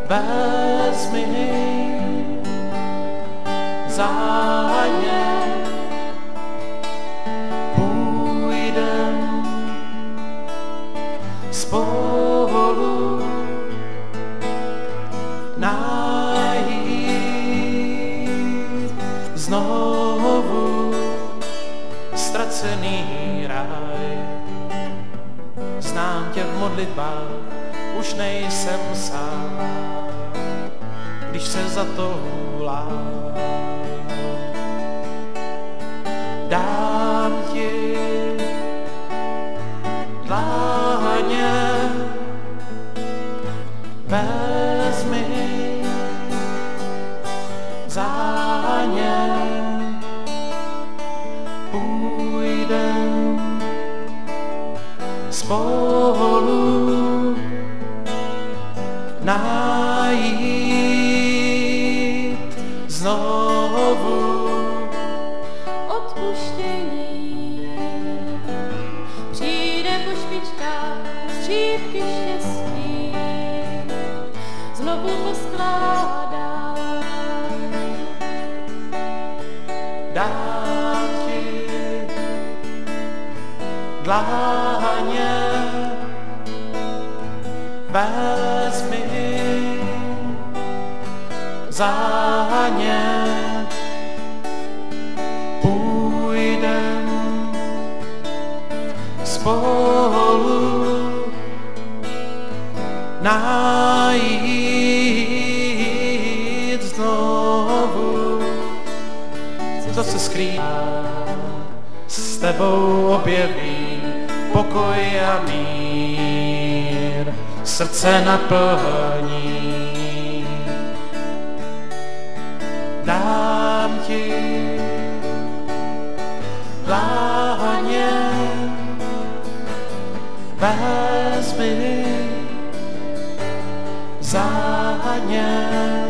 vezmi za ně, půjdem spolu najít znovu ztracený ráj. Znám tě v modlitbách, už nejsem sám, když se zatoulám. Dám ti dlaně, vezmi za ně, půjdem spolu najít znovu odpuštění. Přijde po špičkách střípky štěstí, znovu poskládá. Dám ti dlaně, vezmi za ně, půjdem spolu najít znovu, co se skrývá, s tebou objeví pokoj a mír, srdce naplní. Dám ti dlaně, vezmi za ně,